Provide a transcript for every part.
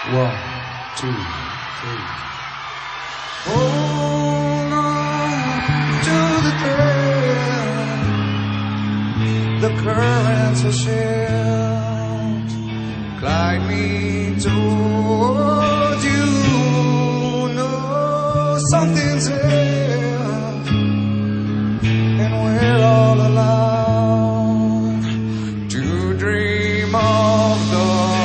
One, two, three. Hold on to the thread. The currents will shift. Glide me towards you. Know something's here, and we're all allowed to dream of the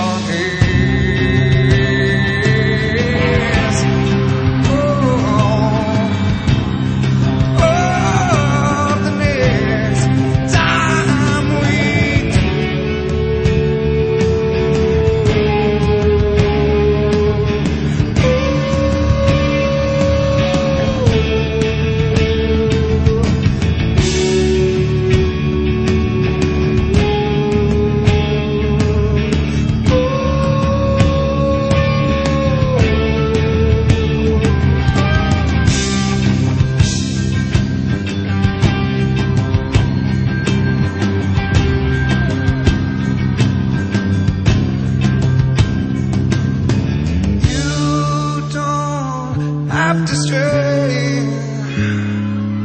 to stray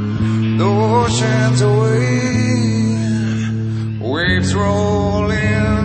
the oceans away, waves rolling